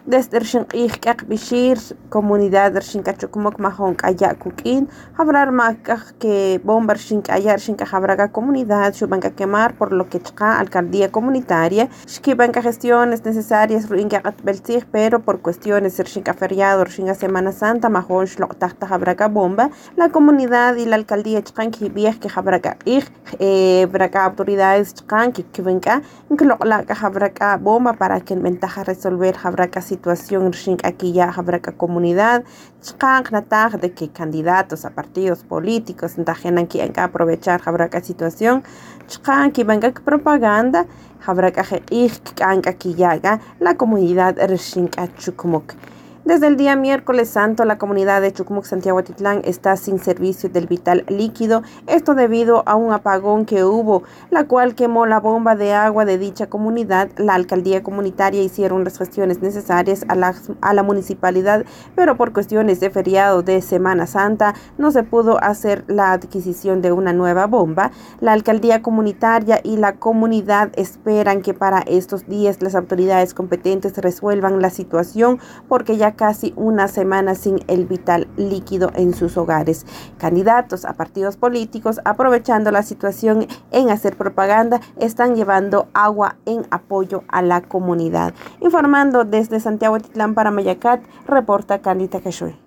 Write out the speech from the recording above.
desde Rshinq'ij Bishir, comunidad Rshinqachukmok Mahon Kaya Kukin, hablar Makaj que bomba Rshinqayar Rshinqajabraga comunidad, Shubanka quemar, por lo que chqa alcaldía comunitaria, Shkibanka gestiones necesarias Ruingat Belzig, pero por cuestiones Rshinqa feriado, Rshinqa Semana Santa, Mahon Shloktajta Jabraga bomba, la comunidad y la alcaldía chqan Kibiej que Jabraga braga autoridades chqan Kibenka, la Jabraga bomba para que en ventaja resolver Jabraga situación aquí ya Jabraga comunidad chqan nataj de que candidatos a partidos políticos tajenan que aprovechar Jabraga situación chqan que venga propaganda Jabraga aquí ya la comunidad Rshinqachukmok. Desde el día miércoles santo, la comunidad de Chucmuc, Santiago Atitlán, está sin servicio del vital líquido. Esto debido a un apagón que hubo, la cual quemó la bomba de agua de dicha comunidad. La alcaldía comunitaria hicieron las gestiones necesarias a la municipalidad, pero por cuestiones de feriado de Semana Santa no se pudo hacer la adquisición de una nueva bomba. La alcaldía comunitaria y la comunidad esperan que para estos días las autoridades competentes resuelvan la situación, porque ya casi una semana sin el vital líquido en sus hogares. Candidatos a partidos políticos, aprovechando la situación en hacer propaganda, están llevando agua en apoyo a la comunidad. Informando desde Santiago Atitlán para Mayacat, reporta Candita Quechue.